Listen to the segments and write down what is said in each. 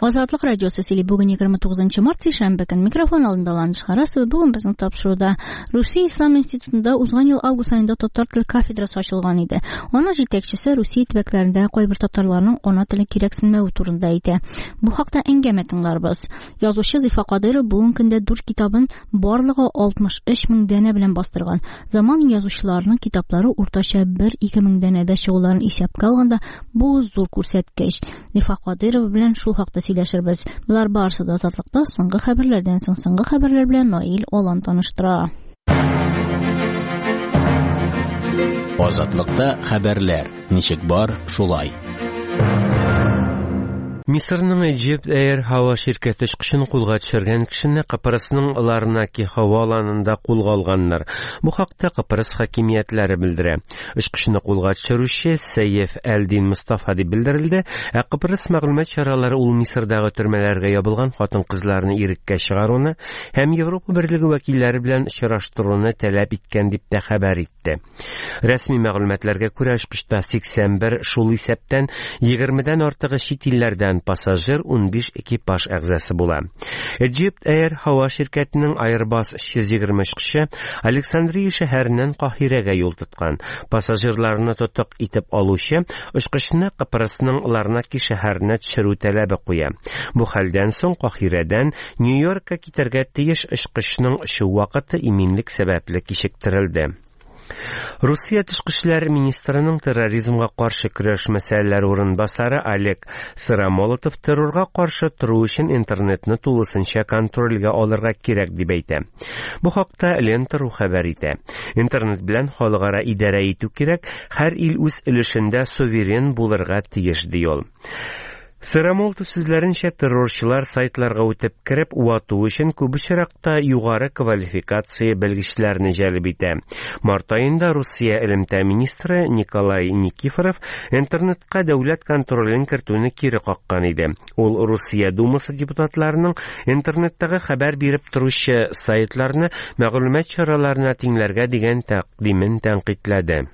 Азатлык радиосы сили бүген 29 март шәмбе көн микрофон алдында Ландыш Харасова. Бүген безнең тапшыруда Русия Ислам институтында узган ел август айында татар теле кафедрасы ачылган иде. Аның җитәкчесе Русия төбәкләрендә кайбер татарларның ана теле кирәксенмәү турында әйтә. Бу хакта әңгәмә тыңларбыз. Язучы Зифа Кадыров бүген көндә 4 китабын барлыгы 63 мең дәнә белән бастырган. Заман язучыларының китаплары уртача 1-2 мең дәнәдә чыгуларын исәпкә алганда, бу зур күрсәткеч. Зифа Кадыров белән шул хакта сөйләшербез. Булар барысы да Азатлыкта соңгы хәбәрләрдән соң соңгы хәбәрләр белән Наил Алан таныштыра. Азатлыкта хәбәрләр. Ничек бар, шулай. Мисырның Egypt Air һава şirkәте очкышын кулга төшергән кешене Кыпрысның Ларнаки һава аланында кулга алганнар. Бу хакта Кыпрыс хакимиятләре белдерә. Очкышны кулга төшерүче Сәйеф Әлдин Мустафа дип белдерелде, ә Кыпрыс мәгълүмат чаралары ул Мисырдагы төрмәләргә ябылган хатын-кызларны иреккә чыгаруны һәм Европа Берлеге вәкилләре белән очраштыруны таләп иткән дип тә хәбәр итте. Рәсми мәгълүматларга күрә очкышта 81, шул исәптән 20дән артыгы чит илләрдән пассажир, 15 экипаж әгъзасы була. Egypt Air һава şirkәтенең Airbus 320 очкычы Александрия шәһәреннән Каһирәгә юл тоткан. Пассажирларны тотык итеп алучы очкычны Кыпрысның Ларнаки шәһәренә төшерү таләбе куя. Бу хәлдән соң Каһирәдән Нью-Йоркка китәргә тиеш очкычның ушу вакыты иминлек сәбәпле кичектерелде. Русия тышкы эшләр министрының терроризмга каршы көрәш мәсьәләләре урынбасары Олег Сырамолотов террорга каршы туру өчен интернетны тулысынча контрольгә алырга кирәк дип әйтә. Бу хакта Лента.ру хәбәр итә. Интернет белән халыкара идарә итү кирәк, һәр ил үз өлешендә суверен булырга тиеш ди ул. Сырамолтов сүзләренчә террорчылар сайтларга үтеп кереп, уату өчен күп очракта югары квалификация белгечләрне җәлеп итә. Март аенда Русия элемтә министры Николай Никифоров интернетка дәүләт контролен кертүне кире каккан иде. Ул Русия Думасы депутатларының интернеттагы хәбәр биреп торучы сайтларны мәгълүмат чараларына тиңләргә дигән тәкъдимен тәнкыйтьләде.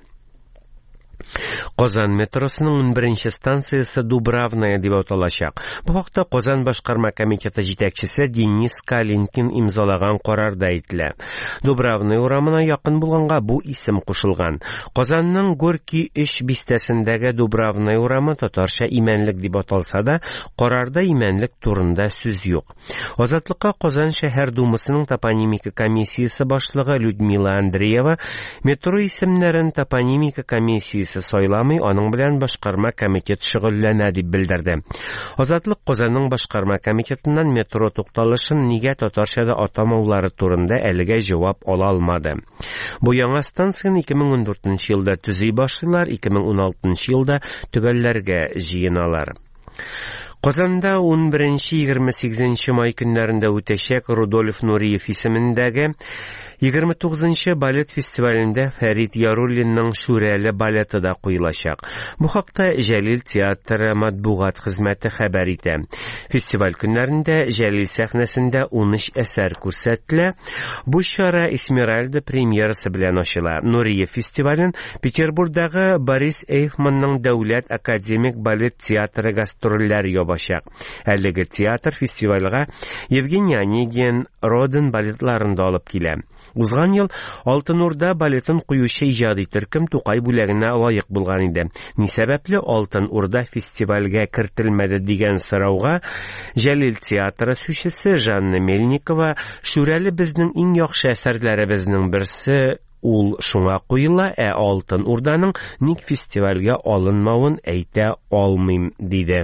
Казан метросының 11-нче станциясе Дубравная дип аталачак. Бу хакта Казан башкарма комитеты җитәкчесе Денис Калинкин имзалаган карарда әйтелә. Дубравная урамына якын булганга бу исем кушылган. Казанның Горький 3 бистәсендәге Дубравная урамы татарча имәнлек дип аталса да, карарда имәнлек турында сүз юк. Азатлыкка Казан шәһәр думасының топонимика комиссиясе башлыгы Людмила Андреева метро исемнәрен топонимика комиссиясе сайламый, аның белән башкарма комитет шөгыльләнә дип белдерде. Азатлык Казанның башкарма комитетыннан метро тукталышын нигә татарчада атамаулары турында әлегә җавап ала алмады. Бу яңа станцияны 2014 елда төзи башлыйлар, 2016 елда төгәлләргә җыеналар. Казанда 11-28 май көннәрендә үтәчәк Рудольф Нуриев исемендәге 29-нчы балет фестивалендә Фәрит Яруллинның Шүрәле балеты да куелачак. Бу хакта Җәлил театры матбугат хезмәте хәбәр итә. Фестиваль көннәрендә Җәлил сәхнәсендә 13 әсәр күрсәтелә. Бу чара Эсмеральда премьерасы белән ачыла. Нуриев фестивален Петербургдагы Борис Эйфманның Дәүләт академик балет театры гастрольләр ябачак. Әлеге театр фестивальгә Евгений Онегин, Роден балетларында алып килә. Узган ел Алтын Урда балетын куючы иҗади төркем Тукай бүләгенә лаек булган иде. Ни сәбәпле Алтын Урда фестивальгә кертелмәде дигән сорауга Җәлил театры сүзчесе Жанна Мельникова Шүрәле безнең иң яхшы әсәрләребезнең берсе ул шуңа куела, ә Алтын Урданың ник фестивальгә алынмавын әйтә алмыйм диде.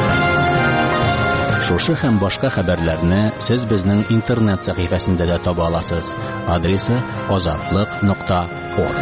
Шушы һәм башка хәбәрләрне сез безнең интернет сәхифәсендә дә таба аласыз. Адресы azatlyk.org.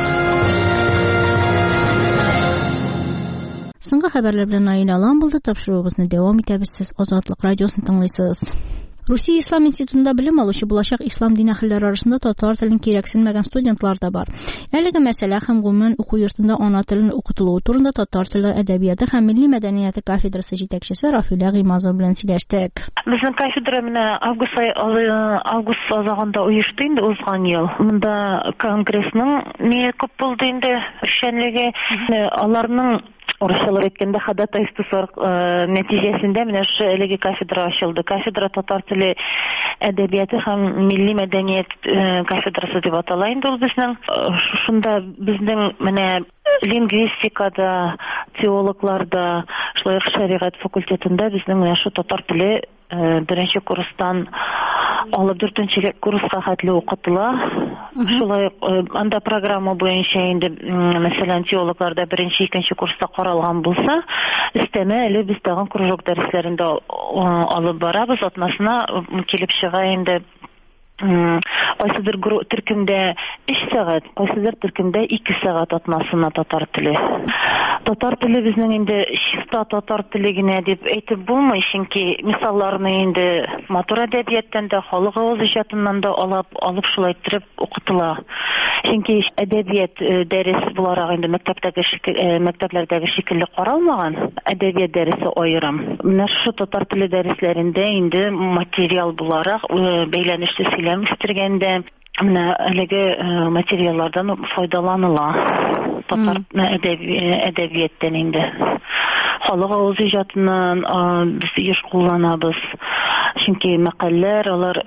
Соңгы хәбәрләр белән Наил Алан булды. Тапшыруыбызны дәвам итәбез. Сез Азатлык радиосын тыңлыйсыз. Русия Ислам институтында белем алучы булачак ислам дин әһелләре арасында татар телен кирәксенмәгән студентлар да бар. Әлеге мәсьәлә һәм гомумән уку йортында ана телен укытылуы турында татар теле әдәбияты һәм милли мәдәнияте кафедрасы җитәкчесе Рафилә Гыймазова белән сөйләштек. Безнең кафедра менә август азагында оешты инде узган ел. Монда конгрессның не күп булды инде эшчәнлеге, аларның Урысчалап әйткәндә ходатайство нәтиҗәсендә менә шу әлеге кафедра ачылды. Кафедра татар теле әдәбияты һәм милли мәдәният кафедрасы дип атала инде ул безнең. Шунда безнең менә лингвистикада, теологларда, шулай ук шәригать факультетында безнең менә шу татар теле беренче курстан алып 4нче курска хәтле укытыла. Шулай анда программа буенча инде мәсәлән теологларда беренче, икенче курста каралган булса, өстәмә әле без тагын кружок дәресләрендә алып барабыз. Атнасына килеп чыга инде кайсыдыр төркемдә 3 сәгать, кайсыдыр төркемдә 2 сәгать атнасына татар теле. Татар теле безнең инде чиста татар теле генә дип әйтеп булмый, чөнки мисалларны инде матур әдәбияттан да, халык авыз иҗатыннан да алып шулай итеп укытыла. Чөнки әдәбият дәрес буларак инде мәктәпләрдәге шикелле каралмаган, әдәбият дәресе аерым. Менә шу татар теле дәресләрендә инде материал буларак бәйләнешле сөйләм үстергәндә менә әлеге материаллардан файдаланыла. Татар әдәбияттан инде халык авыз иҗатыннан без еш кулланабыз. Чөнки мәкаләләр алар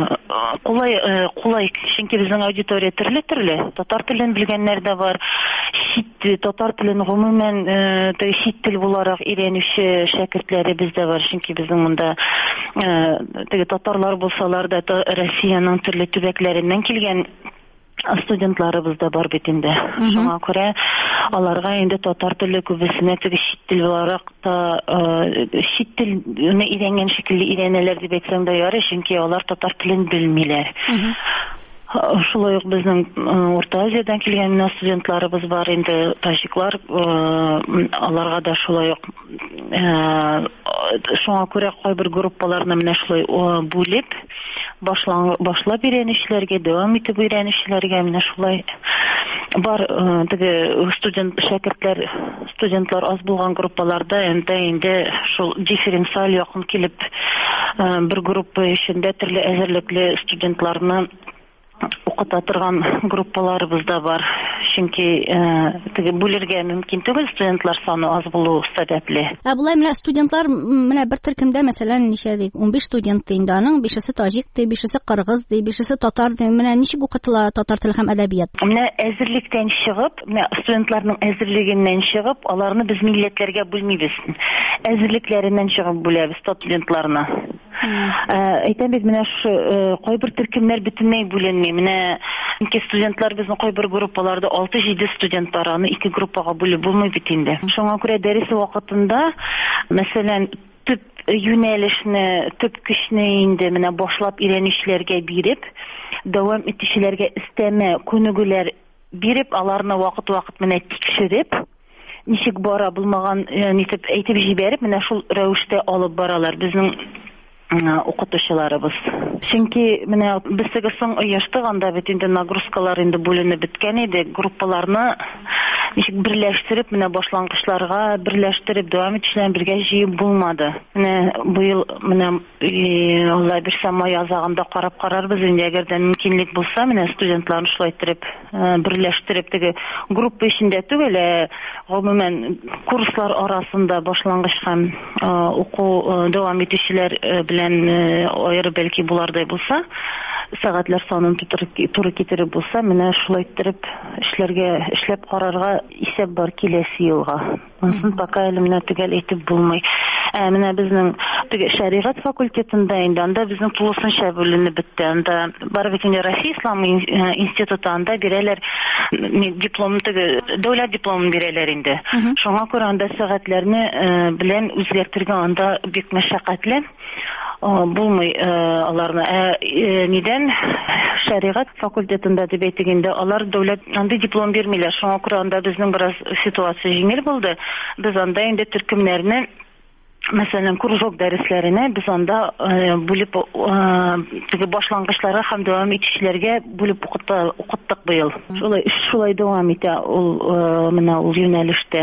кулай, чөнки безнең аудитория төрле. Татар телен белгәннәр дә бар. Татар телен гомумән чит тел буларак өйрәнүче шәкертләре бездә бар. Чөнки безнең монда татарлар булсалар да Россиянең төрле төбәкләреннән килгән студентларыбыз да бар бит инде. Шуңа күрә аларга инде татар теле күбесенә чит тел буларак та чит телне өйрәнгән шикелле өйрәнәләр дип әйтсәң дә ярый, чөнки алар татар телен белмиләр. Шулай ук безнең Орта Азиядан килгән студентларыбыз бар инде, таҗиклар, аларга да шулай ук шуңа күрә кайбер группаларны менә шулай бүлеп башлап өйрәнүчеләргә, дәвам итеп өйрәнүчеләргә менә шулай бар. Теге студентлар аз булган группаларда инде шул дифференциаль якын килеп бер группа эчендә төрле әзерлекле студентларны укыта торган группаларыбыз да бар. Чөнки теге бүлергә мөмкин түгел, студентлар саны аз булу сәбәпле. Булай менә студентлар менә бер төркемдә мәсәлән ничә ди? 15 студент инде, аның 5-се таҗик ди, 5-се кыргыз ди, 5-се татар ди. Менә ничек укытыла татар теле һәм әдәбият? Менә әзерлектән чыгып, менә студентларның әзерлегеннән чыгып, аларны без милләтләргә бүлмибез. Әзерлекләреннән чыгып бүләбез студентларны. Әйтәм бит, менә шу кайбер төркемнәр бөтенләй бүленми. Менә студентлар безнең кайбер группаларда 6-7 студентлар, аны 2 группага бүлеп булмый бит инде. Шуңа күрә дәрес вакытында, мәсәлән, төп юнәлешне, төп көчне инде менә башлап өйрәнүчеләргә биреп, дәвам итүчеләргә өстәмә күнегүләр биреп, аларны вакыт менә тикшереп, ничек бара булмаган нитеп әйтеп җибәреп, менә шул рәвештә алып баралар безнең укытучыларыбыз. Чөнки менә без теге соң оештык, анда бит инде нагрузкалар инде бүленеп беткән иде, группаларны ничек берләштереп, менә башлангычларга берләштереп, дәвам итүчеләрне бергә җыеп булмады. Менә быел менә Алла бирсә май азагында карарбыз инде, әгәр дә мөмкинлек булса, менә студентларны шулай итеп берләштереп, теге группа эчендә түгел, гомумән курслар арасында башлангыч һәм уку дәвам итүчеләр белән аеры бәлки булардай булса, сәгатьләр санын туры китереп булса, менә шулай итеп эшләп карарга исәп бар киләсе елга. Монысын пока әле менә төгәл әйтеп булмый. Менә безнең теге шәригать факультетында инде анда безнең тулысынча бүленеп бетте. Анда бар бит инде Россия Ислам институтында бирәләр диплом, теге дәүләт дипломын бирәләр инде. Шуңа күрә анда сәгатьләрне белән үзгәртергә анда бик мәшәкатьле булмый аларны. Нидән шәригать факультетында дип әйтгәндә алар дәүләт андый диплом бирмиләр. Шуңа күрә анда безнең бераз ситуация җиңел булды. Без анда инде төркемнәрне, мәсәлән, кружок дәресләренә без анда бүлеп теге башлангычларга һәм дәвам итүчеләргә бүлеп укыттык быел. Шулай дәвам итә ул менә ул юнәлештә.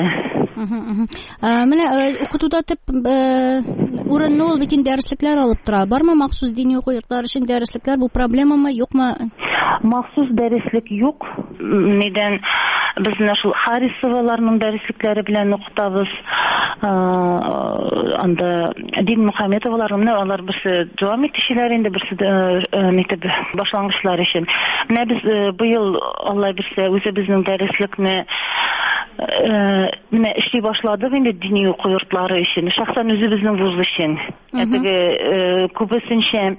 Менә укытуда төп урынны ул бит дәреслекләр алып тора. Бармы махсус дини уку йортлары өчен дәреслекләр? Бу проблемамы, юкмы? Махсус дәреслек юк. Neden biz нашыл Харисоваларның дәреслекләре белән укытабыз. Анда Дин Мөхәммәтоваларның алар берсе дәвам итүчеләр инде, берсе мәктәп башлангычлар өчен. Менә без быел Алла берсе үзебезнең дәреслекне менә эшли башладык инде дини уку йортлары өчен, шәхсән үзебезнең вуз өчен. Күбесенчә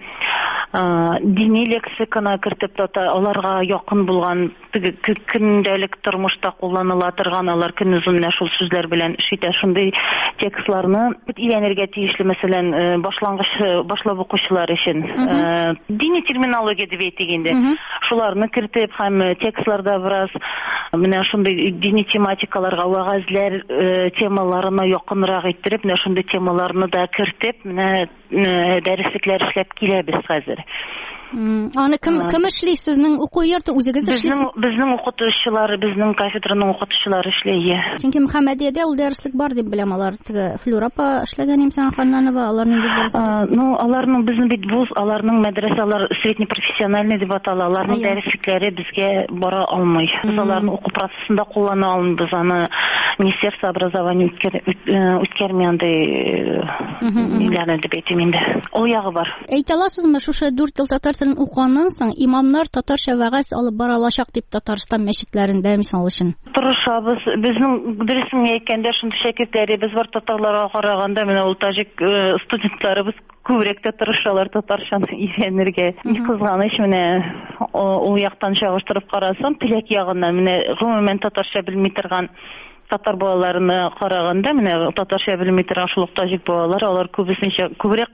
дини лексиканы кертеп аларга якын булган көндәлек тормышта кулланыла торган алар көнүзенә шул сүзләр белән эшитә, шундый текстларны өйрәнергә тиешле, мәсәлән, башлап укучылар өчен. Дини терминология дип әйтик инде. Шуларны кертеп һәм текстларда бераз менә шундый дини тематикаларга, вагазлар темаларына якынрак иттереп, менә шундый темаларны да кертеп, менә дәреслекләр эшләп киләбез хәзер. Аны кем эшли? Сезнең уку йорты үзегез эшлисез? Безнең укытучылар, безнең кафедраның укытучылары эшләй. Чөнки Мөхәммәдиядә ул дәреслек бар дип беләм, алар Флюрапа эшләгән имсан Ханнанова, аларның дәреслеге. Аларның безнең бит вуз, аларның мәдрәсәләр среднепрофессиональный дип атала, аларның дәреслекләре безгә бара алмый. Без аларны уку процессында куллана алмыйбыз, аны Министерство образования үткәрми андый миллионы дип әйтим инде. Ул ягы бар. Әйтә аласызмы, шушы 4 ел татар телен укыганнан соң имамнар татарча вәгазь алып бара алачак дип Татарстан мәчетләрендә мисал өчен? Тырышабыз. Безнең дөресен әйткәндә шундый шәкертләребез бар татарларга караганда, менә ул таҗик студентларыбыз күбрәк тә тырышалар татарчаны өйрәнергә. Кызганыч, менә ул яктан чагыштырып карасам, теләк ягыннан менә гомумән татарча белми торган татар балаларына караганда, менә татарча белми торган шул таҗик балалар, алар күбесенчә күбрәк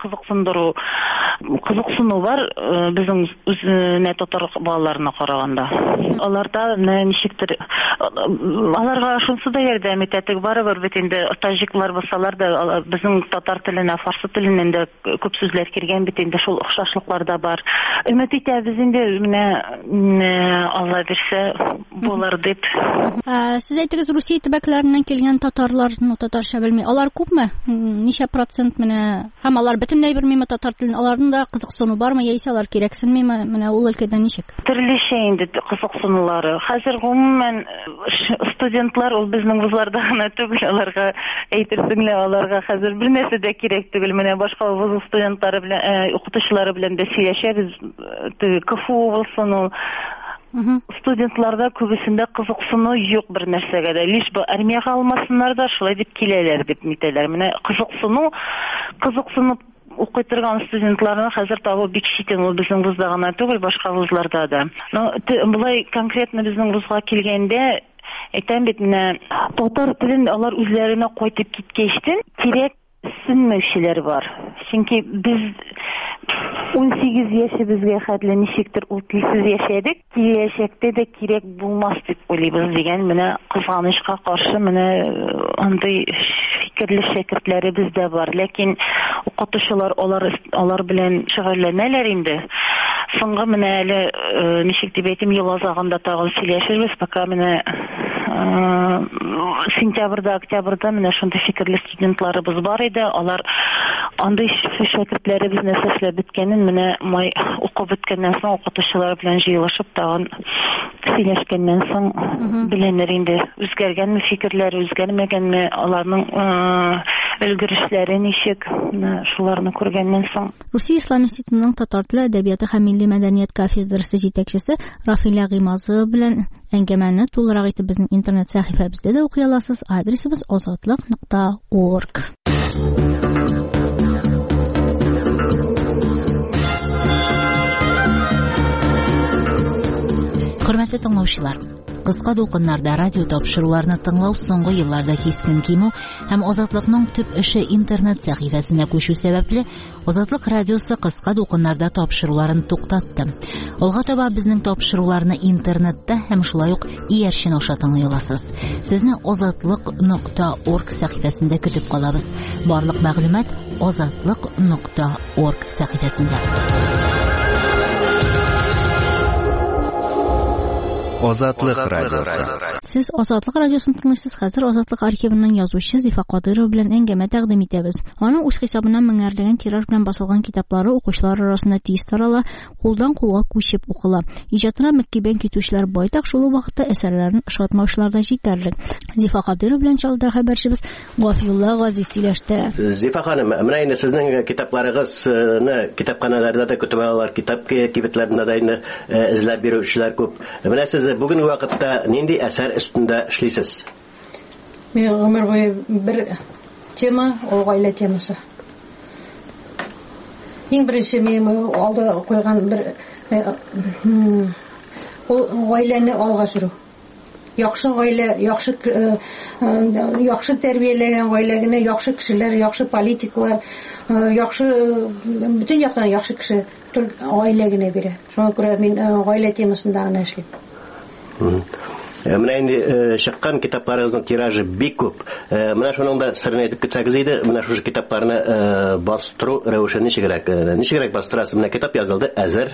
кызыксыну бар безнең үзенә татар балаларына караганда. Аларда ничектер аларга шунсы да ярдәм итә, барыбер бит инде таҗиклар булсалар да безнең татар теленә, фарсы теленнән дә күп сүзләр кергән бит инде, шул охшашлыклар да бар. Өмет итәбез инде менә Алла бирсә булыр дип. Сез әйтегез, Русия төбәкләреннән килгән татарларны татарча белми. Алар күпме? Ничә процент менә? Һәм алар бөтенләй белмиме татар телен? Аларның да кызыксыну бармы, яисә алар кирәксенмиме? Менә ул өлкәдә ничек? Төрлечә инде кызыксынулары. Хәзер гомумән студентлар ул безнең вузларда гына түгел, аларга әйтерсең лә аларга хәзер бер нәрсә дә кирәк түгел. Менә башка вуз студентлары белән, укытучылары белән дә сөйләшәбез. КФУ булсын, студентларда күбесендә кызыксыну юк бер нәрсәгә дә. Лиш бу армиягә алмасыннар да шулай дип киләләр дип митәләр. Менә кызыксыну укый торган студентларны хәзер табу бик читен, ул безнең вузда гына түгел, башка вузларда да. Булай конкретно безнең вузга килгәндә әйтәм бит, менә татар телен алар үзләренә кайтып киткәчтен кирәк сынмаучылар бар. Чөнки без 18 яшебезгә хәтле ничектер ул телсез яшәдек, киләчәктә дә кирәк булмас дип уйлыйбыз дигән менә кызганычка каршы менә андый фикерле шәкертләре бездә бар. Ләкин укытучылар алар белән шөгыльләнәләр инде. Соңгы менә әле ничек дип әйтим, ел азагында тагын сөйләшербез, пока менә сентябрьдә, октябрьдә менә шундый фикерле студентларыбыз бар иде. Алар андый шәкертләребез нәрсә эшләп беткәнен менә май укып беткәннән соң укытучылар белән җыелышып тагын сөйләшкәннән соң беленер инде, үзгәргәнме фикерләре, үзгәрмәгәнме, аларның өлгерешләре ничек, шуларны күргәннән соң. Русия Ислам институтының татар теле, әдәбияты һәм милли мәдәният кафедрасы җитәкчесе Рафиля Гыймазова белән әңгәмәне тулырак итеп безнең интернет сәхифәбездә дә укый аласыз. Адресыбыз azatlıq.org. Хөрмәтле тыңлаучылар, кыска дулкыннарда радио тапшыруларны тыңлау соңгы елларда кискен кимү һәм Азатлыкның төп эше интернет сәхифәсенә күчү сәбәпле Азатлык радиосы кыска дулкыннарда тапшыруларын туктатты. Алга таба безнең тапшыруларны интернетта һәм шулай ук иярчен аша тыңлый аласыз. Сезне azatlıq.org сәхифәсендә көтеп калабыз. Барлык мәгълүмат azatlıq.org сәхифәсендә. Азатлык радиосы. Сез Азатлык радиосын тыңлыйсыз. Хәзер Азатлык архивының язучысы Зифа Кадырова белән әңгәмә тәкъдим итәбез. Аның үз хисабыннан меңәрләгән тираж белән басылган китаплары укучылар арасында тиз тарала, кулдан кулга күчеп укыла. Иҗатына мәктәбән китүчеләр байтак, шул ук вакытта әсәрләрен ошатмаучылар да җитәрлек. Зифа Кадырова белән чалда хәбәрчебез Гафиулла Газиз сөйләште. Зифа ханым, менә инде сезнең китапларыгызны китапханаларда да көтеп алалар, китап кибетләрендә дә инде эзләп бирүчеләр күп. Менә сез бүгенге вакытта нинди әсәр үстендә эшлисез? Мен гомер буе бер тема, ул гаилә темасы. Иң беренче мен алда куйган бер гаиләне алга сөрү. Яхшы гаилә, яхшы тәрбияләгән гаиләгә, яхшы кешеләр, яхшы политиклар, яхшы бүтән яктан яхшы кеше гаиләгә бирә. Шуңа күрә мин гаилә темасында гына эшлим. Менә инде чыккан китапларыгызның тиражы бик күп. Менә шуның да сырын әйтеп китсәгез иде, менә шушы китапларны бастыру рәвеше ничегрәк бастырасыз? Менә китап язылды, әзер.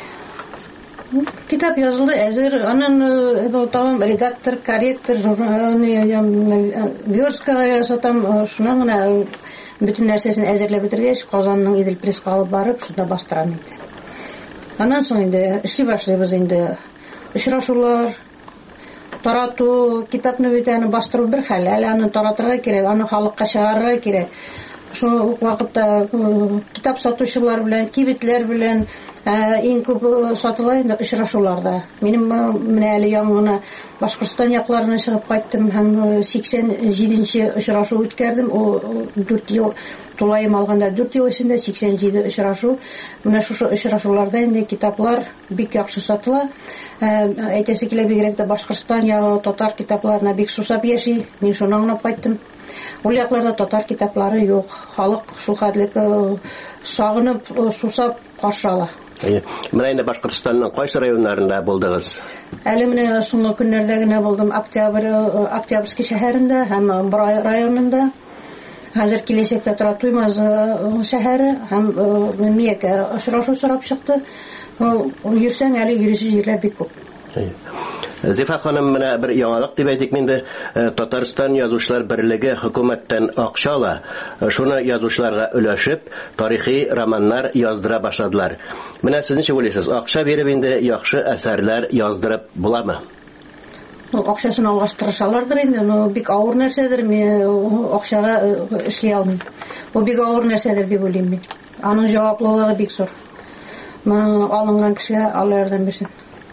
Китап язылды, әзер. Аның тамам редактор, корректор, версткага ясатам, шуның гына бүтән нәрсәсен әзерләп бетергәч, Казанның Идел пресска алып барып, шунда бастырам инде. Аннан соң инде эшли башлыйбыз инде. Очрашулар, тарату, китапны битәне бастыру бер хәл, әле аны таратырга кирәк, аны халыкка чыгарырга кирәк. Шул вакытта китап сатучылар белән, кибетләр белән иң күп сатыла инде очрашуларда. Минем менә әле яңгына Башкортстан якларына чыгып кайттым һәм 87нче очрашу үткәрдем. О 4 ел тулайым алганда 4 ел эчендә 87 очрашу. Менә шушы очрашуларда инде китаплар бик яхшы сатыла. Әйтәсе килә бигрәк тә Башкортстан я татар китапларына бик сусап яши. Мин шуны аңлап кайттым. Ул якларда татар китаплары юк. Халык шул хәтлек сагынып, сусап каршы ала. Менә инде Башкортстанның кайсы районнарында булдыгыз? Әле менә соңгы көннәрдә генә булдым Октябрьский шәһәрендә һәм Брай районында. Хәзер киләчәктә тора Туймаз шәһәре һәм Миякә очрашу сорап чыкты. Йөрсәң әле йөрүче җирләр бик күп. Зифа ханым, менә бер яңалык дип әйтик инде, Татарстан язучылар берлеге хөкүмәттән акча ала. Шуны язучыларга өләшеп, тарихи романнар яздыра башладылар. Менә сез ничек уйлыйсыз? Акча биреп инде яхшы әсәрләр яздырып буламы? Акчасын алгаш тырышалардыр инде, бик авыр нәрсәдер, мин акчага эшли алмыйм. Бу бик авыр нәрсәдер дип уйлыйм мин. Аның җаваплылыгы бик зур. Алынган кешегә Алла ярдәм бирсен.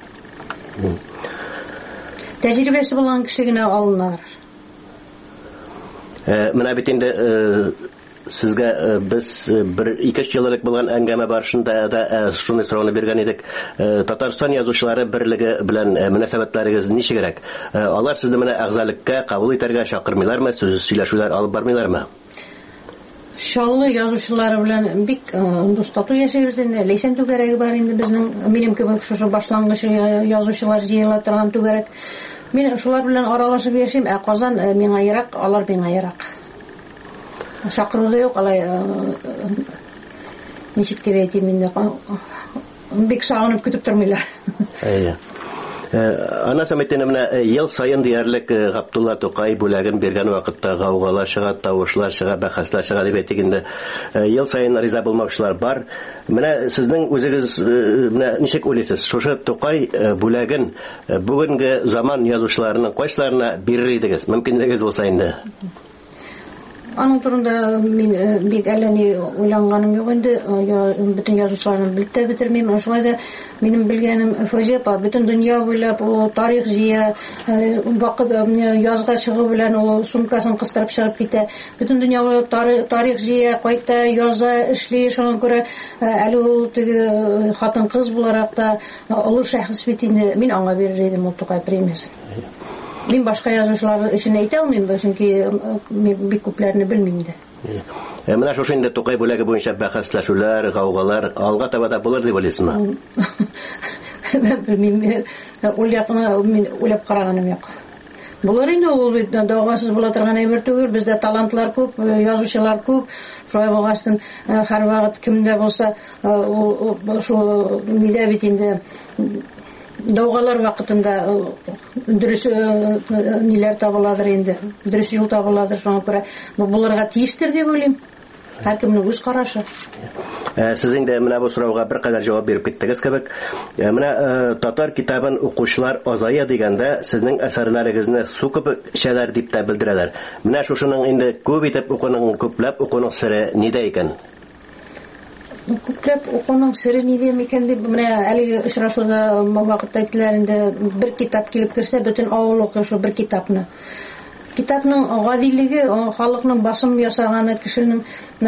Тәҗрибәсе булган кеше генә алыныр. Менә бит инде сезгә без бер 2 еллык булган әңгәмә барышында да шуны сорауны биргән идек. Татарстан язучылары берлеге белән мөнәсәбәтләрегез ничегрәк? Алар сезне менә әгъзалыкка кабул итәргә чакырмыйлармы? Сөйләшүләр алып бармыйлармы? Шаллы язучылары белән бик достату яшәйбез инде. Ләйсән түгәрәге бар инде безнең, минем кебек шушы башлангыч язучылар җыела торган түгәрәк. Мин шулар белән аралашып яшим, Казан миңа ерак, алар миңа ерак. Чакыру да юк, алай ничек дип әйтим инде, бик сагынып көтеп тормыйлар. Ана саммитына менә ел сайын диярлек Габдулла Тукай бүләген биргән вакытта гаугалар чыга, тавышлар чыга, бәхәсләр чыга дип әйтик инде. Ел сайын риза булмаучылар бар. Менә сезнең үзегез менә ничек уйлыйсыз? Шушы Тукай бүләген бүгенге заман язучыларының кайсыларына бирер идегез? Мөмкинлегегез булса инде. Аның турында мин бик әллә ни уйлаганым юк инде. Бүтән язучыларны белеп тә бетермим. Шулай да минем белгәнем фаҗига, бүтән дөнья буйлап тарих җыя, вакыт язга чыгу белән ул сумкасын кыстырып чыгып китә. Бүтән дөнья буйлап тарих җыя, кайта яза, эшли. Шуңа күрә әле ул теге хатын-кыз буларак та олы шәхес бит инде. Мин аңа бирер идем ул Тукай премиясын. Мин башка язучылар өчен әйтә алмыйм, чөнки бик күпләрне белмим дә. Менә шушы инде Тукай бүләге буенча бәхәсләшүләр, гаугалар алга таба да булыр дип уйлыйсызмы? Белмим, ул якны мин уйлап караганым юк. Булыр инде, ул бит дагасыз була торган әйбер түгел, бездә талантлар күп, язучылар күп. Шулай булгачтын һәр вакыт кемдә булса, ул шу нидә бит инде даугалар вакытында дөрес ниләр табыладыр инде, дөрес юл табыладыр, шуңа күрә булырга тиештер дип уйлыйм. Һәркемнең үз карашы. Сез инде менә бу сорауга бер кадәр җавап биреп киттегез кебек. Менә татар китабын укучылар азая дигәндә, сезнең әсәрләрегезне су кебек эчәләр дип тә белдерәләр. Менә шушының инде күп итеп укуның, күпләп укуның сыры нидә икән? Күпләп укуның сыры нидә икән дип, менә әлеге очрашуда вакытта әйттеләр инде, бер китап килеп керсә, бөтен авыл укый шул бер китапны. Китапның гадилеге, халыкның басым ясаганы, кешенең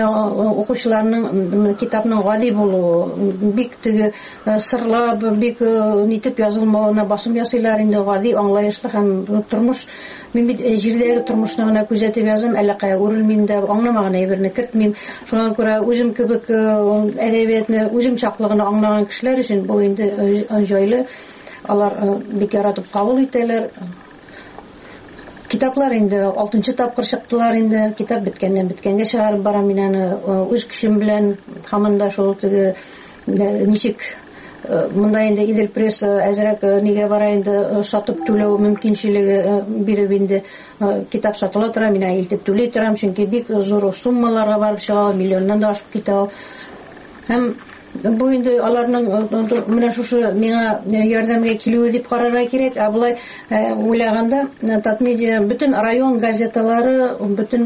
укучыларның китапның гади булуы, бик теге сырлап, бик нитеп язылмавына басым ясыйлар инде, гади, аңлаешлы һәм тормыш. Мин бит җирдәге тормышны гына күзәтеп язам, әллә кая үрелмим дә, аңламаган әйберне кертмим. Шуңа күрә үзем кебек әдәбиятны үзем чаклыгына аңлаган кешеләр өчен бу инде җайлы. Алар бик яратып кабул итәләр. Китаплар инде 6-нчы тапкыр чыктылар инде, китап биткәнгә чыгарып барам мин аны үз көчем белән, һаман да шул теге ничек монда инде Идел пресс әзрәк нигә бара инде сатып түләү мөмкинчелеге биреп инде китап сатыла тора, мин илтеп түли торам, чөнки бик зур суммаларга барып чыга, миллионнан да ашып китә. Һәм бу инде аларның менә шушы миңа ярдәмгә килүе дип карарга кирәк. Булай уйлаганда Татмедиа бөтен район газеталары, бөтен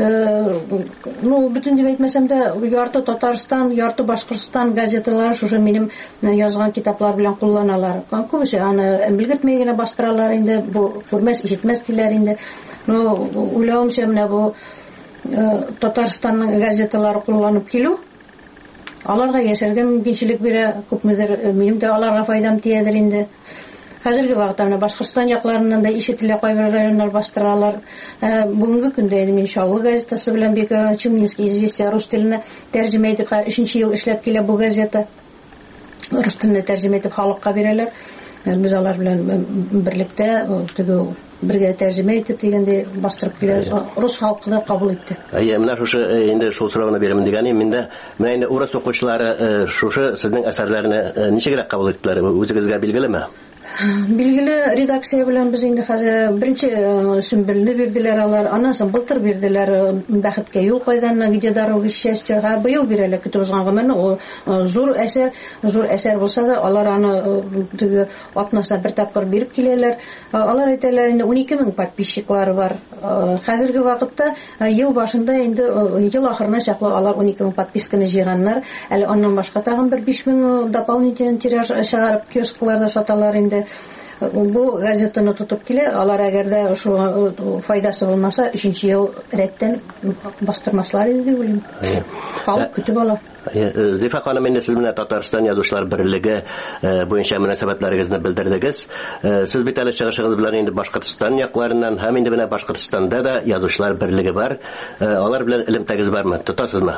бөтен дип әйтмәсәм дә, ярты Татарстан, ярты Башкортстан газеталары шушы минем язган китаплар белән кулланалар. Күбесе аны белгертмәй генә бастыралар инде, бу күрмәс, ишетмәс диләр инде. Уйлавымча менә бу Татарстанның газеталары кулланып килү аларга яшәргә мөмкинчелек бирә, күпмедер минем дә аларга файдам тиядер инде. Хәзерге вакытта менә Башкортстан якларыннан да ишетелә, кайбер районнар бастыралар. Бүгенге көндә инде мин Шаллы газетасы белән бик Чуминский известия рус теленә тәрҗемә итеп, 3нче ел эшләп килә бу газета. Рус теленә тәрҗемә итеп халыкка бирәләр. Без алар белән берлектә бергә тәрҗемә итеп дигәндә бастырып килә, рус халкы да кабул итте. Менә шушы инде шул сорауны бирәм дигәнем, миндә менә инде урыс укучылары шушы сезнең әсәрләрне ничегрәк кабул иттеләр? Үзегезгә билгелеме? Билгеле редакция белән без инде хәзер беренче сөмбелне бирделәр алар, аннан соң былтыр бирделәр бәхеткә юл кайданна, где дорога счастья, быел бирәләр көтеп узган гомерне. О зур әсәр булса да алар аны теге атнасына бер тапкыр биреп киләләр. Алар әйтәләр инде 12,000 подписчиклары бар. Хәзерге вакытта ел башында инде ел ахырына чаклы алар 12,000 подписканы җыйганнар. Әле аннан башка тагын бер 5,000 дополнительный тираж чыгарып киоскларда саталар инде. Бу газетаны тотып килә, алар әгәр дә шу файдасы булмаса, 3нче ел рәттән бастырмаслар иде дип уйлыйм. Халык көтеп ала. Зифа ханым, инде сез менә Татарстан язучылар берлеге буенча мөнәсәбәтләрегезне белдердегез. Сез бит әле чыгышыгыз белән инде Башкортстан якларыннан һәм инде менә Башкортстанда да язучылар берлеге бар. Алар белән элемтәгез бармы? Тотасызмы?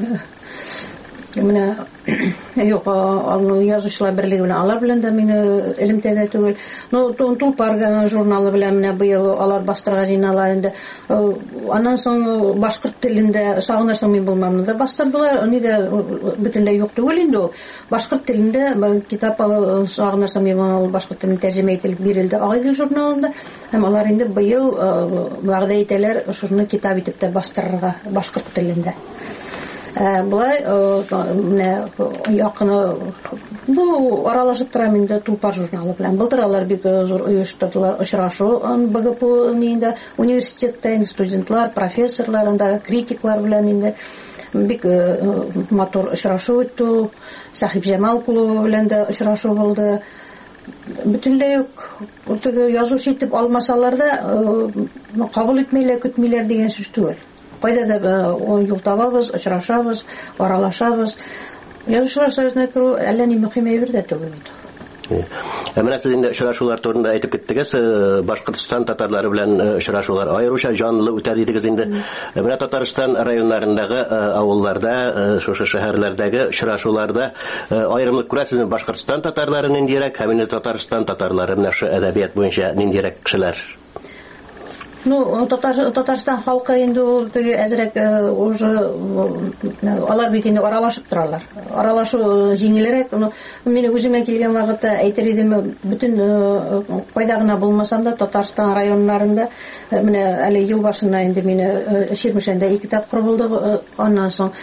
Менә юк, язучылар берлеге белән алар белән дә мине элемтәдә түгел. Тулпар журналы белән менә быел алар бастырга җыйналар инде. Аннан соң башкорт телендә сагынырсың мин булмамны да бастырдылар. Аны да бөтенләй юк түгел инде. Башкорт телендә китап сагынырсың мин башкорт телендә тәрҗемә ителеп бирелде Агыйдел журналында. Һәм алар инде быел вәгъдә итәләр шуны китап итеп тә бастырырга башкорт телендә. Булай менә якыны бу аралашып тора инде Тулпар журналы белән. Былтыр алар бик зур оештырдылар очрашу БГПУ нинде университетта студентлар, профессорлар, анда критиклар белән инде бик матур очрашу үтте. Сахип Җамал кулы белән дә очрашу булды. Бөтенләй үк язучы итеп алмасалар да кабул итмәйләр, көтмиләр дигән сүз түгел. Кайда да юл табабыз, очрашабыз, аралашабыз. Язучылар советына керү әллә ни мөһим әйбер дә түгел. Менә сез инде очрашулар турында әйтеп киттегез. Башкортстан татарлары белән очрашулар аеруча җанлы үтә дидегез инде. Менә Татарстан районнарындагы авылларда, шушы шәһәрләрдәге очрашуларда аерымлык күрәсезме? Башкортстан татарлары ниндирәк, һәм инде Татарстан татарлары менә шу әдәбият буенча ниндирәк кешеләр? Татарстан халкы инде ул теге әзрәк уже алар бит инде аралашып торалар. Аралашу җиңелрәк. Мине үземә килгән вакытта әйтер идем, бөтен кайда гына булмасам да Татарстан районнарында менә әле ел башында инде мине Ширмешәндә 2 тапкыр булды. Аннан соң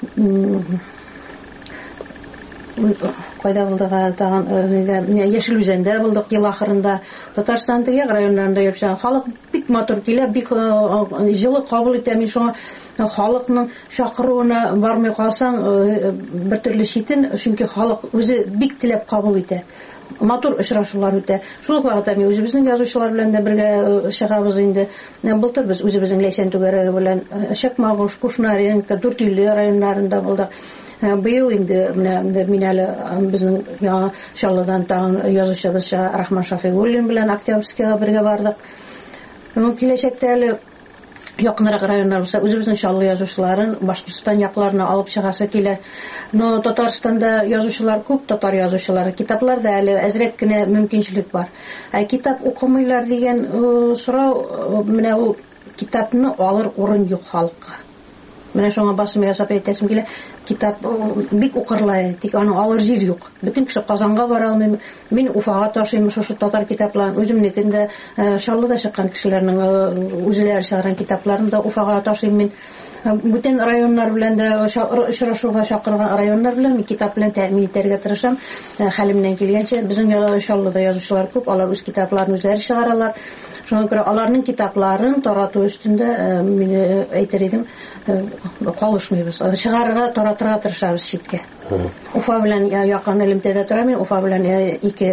кайда булдыга тагын Яшел Үзәндә булдык ел ахырында. Татарстан теге районнарында яшәгән халык бик матур килә, бик җылы кабул итә. Мин шуңа халыкның чакыруына бармый калсаң бер төрле читен, чөнки халык үзе бик теләп кабул итә. Матур очрашулар үтә. Шул вакытта мин үзебезнең язучылар белән дә бергә чыгабыз инде. Былтыр без үзебезнең Ләйсән түгәрәге белән Чакмагыш, Кушнаренко, Дүртөйле районнарында булдык. Быел инде мин әле безнең яңа Чаллыдан тагын язучыбыз Рахман Шафигуллин белән Октябрьскийга бергә бардык. Киләчәктә әле якынрак районнар булса, үзебезнең Чаллы язучыларын Башкортстан якларына алып чыгасы килә. Но Татарстанда язучылар күп, татар язучылары. Китапларда әле әзрәк кенә мөмкинчелек бар. Китап укымыйлар дигән сорау, менә ул китапны алыр урын юк халыкка. Менә шуңа басым ясап әйтәсем килә. Китап бик укырлай, тик аның алыр җир юк. Бөтен кеше Казанга бара алмый. Мин Уфага ташыйм шушы татар китапларын. Үземнекендә Чаллыда чыккан кешеләрнең үзләре чыгарган китапларын да Уфага ташыйм мин. Бүтән районнар белән дә очрашуга чакырган районнар белән мин китап белән тәэмин итәргә тырышам. Хәлемнән килгәнчә безнең Чаллыда язучылар күп, алар үз китапларын үзләре чыгаралар. Шуңа күрә аларның китапларын тарату өстендә мин әйтер идем, калышмыйбыз. Чыгарырга, таратырга тырышабыз читкә. Уфа белән якын элемтәдә торам мин, Уфа белән 2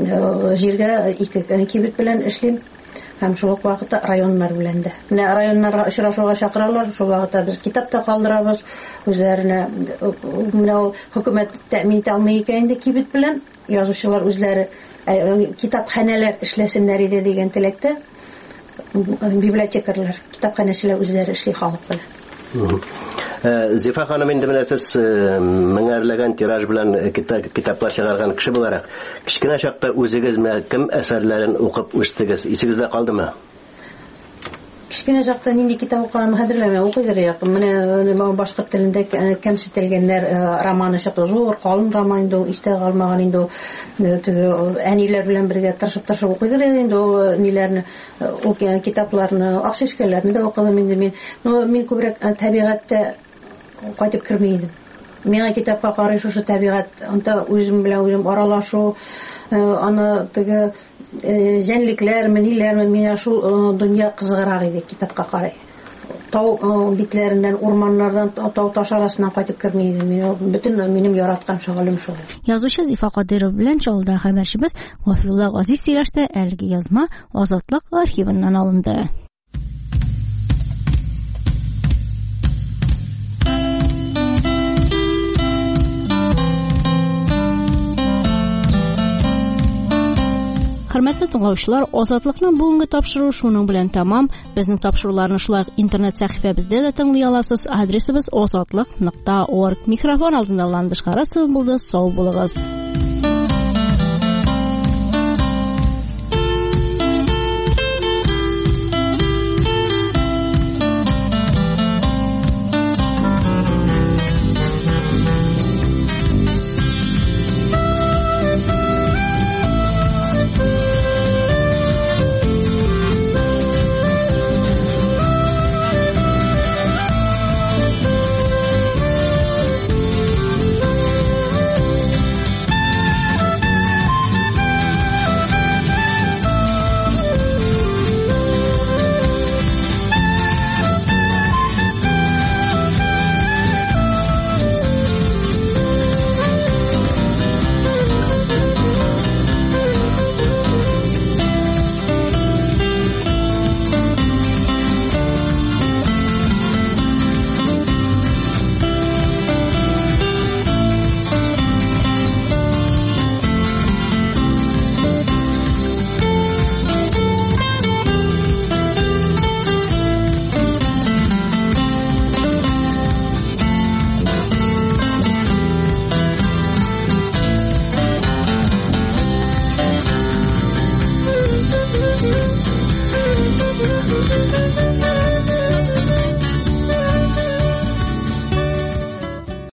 җиргә 2 кибет белән эшлим. Һәм шул ук вакытта районнар белән дә. Менә районнарга очрашуга чакыралар, шул вакытта без китап та калдырабыз. Үзләренә менә ул хөкүмәт тәэмин итә алмый икән инде кибет белән, язучылар үзләре китапханәләр эшләсеннәр иде дигән теләктә библиотекарлар, китапханәчеләр үзләре эшли халык белән. Зифа ханым, инде менә сез меңәрләгән тираж белән китаплар чыгарган кеше буларак, кичкенә чакта үзегез кем әсәрләрен укып үстегез? Исегездә калдымы? Кичкенә чакта нинди китап укыган хәтерләмәм, укыйдыр якын. Менә башкорт телендә кәмсетелгәннәр романы чыкты. Зур, калын роман инде, истә калмаган инде. Әниләр белән бергә тырышып укыйдыр инде ул ниләрне, китапларны, акчишкәләрне дә укыдым инде мин. Мин күбрәк табигатьтә кайтып керми идем. Миңа китапка карый шушы табигать, анда үзем белән үзем аралашу, аны теге җәнлекләр, ниләр, миңа шул дөнья кызыграк иде китапка карый. Тау битләреннән, урманнардан, тау таш арасыннан кайтып керми идем. Бөтен минем яраткан шөгылем шул. Язучы Зифа Кадыров белән Чаллыда хәбәрчебез Гафулла Газиз сөйләштә әлеге язма Азатлык архивыннан алынды. Хөрмәтле тыңлаучылар, Азатлыкның бүгенге тапшыруы шуның белән тәмам. Безнең тапшыруларны шулай интернет сәхифәбездә дә тыңлый аласыз. Адресыбыз azatlык.org. Микрофон алдында Ландыш Харасова булды. Сау булыгыз.